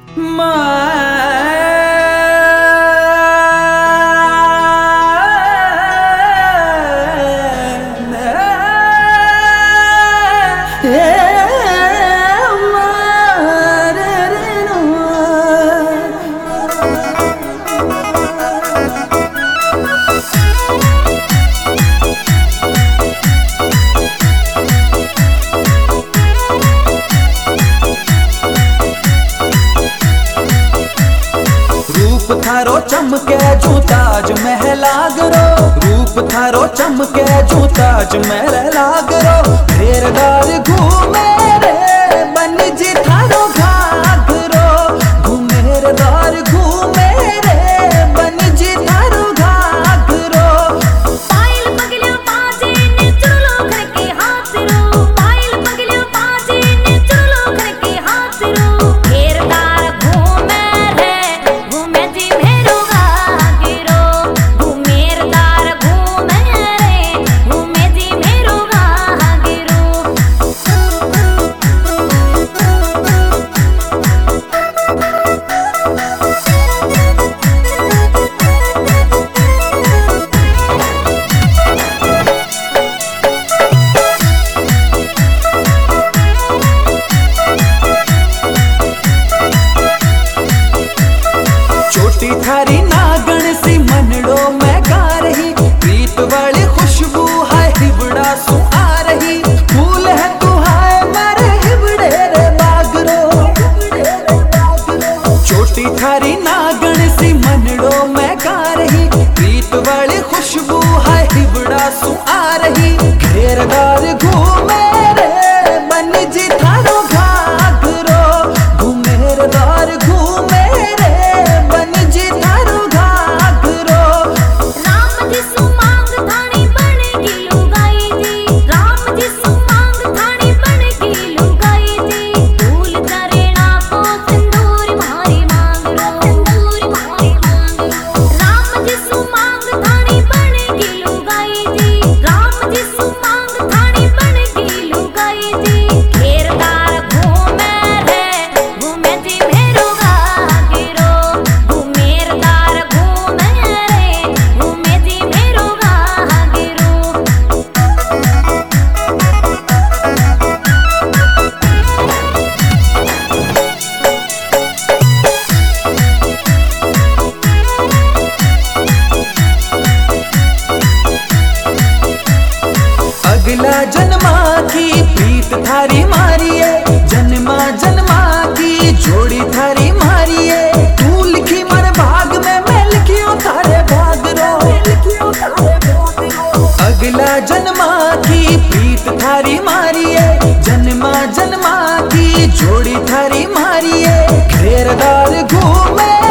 थारो चमके जू ताज महल लागरो, रूप थारो चमके जू ताज महल लागरो। घेरदार घूमे रे बन जी थारो घाघरो, घूमेरदार घूमे रे बन जी थारो घाघरो। पायल पगलियों पाजे ने चुरलो घर के हाथ रो, पायल पगलियों पाजे ने चुरलो घर के हाथ रो। घेरदार घूमे रे घूमे जी थारी नागण सी मनड़ो में गा रही, प्रीत वाली खुशबू है हिबड़ा सु आ रही। फूल है तू है मेरे हिबड़े रे बागरो, छोटी थारी नागण सी मनड़ो में गा रही, प्रीत वाली खुशबू है हिबड़ा सु आ रही। घेरदार घूमे रे बन जी थारो घाघरो, घूमेरदार घूमे अगला जन्मा की प्रीत थारी मारिए, जन्मा जन्मा की जोड़ी थारी मारिए। तू लिखी मर भाग में मैं लिखियो थारे भाग रो, अगला जन्मा की प्रीत थारी मारिए, जन्मा जन्मा की जोड़ी थारी मारिए। घेरदार घूमे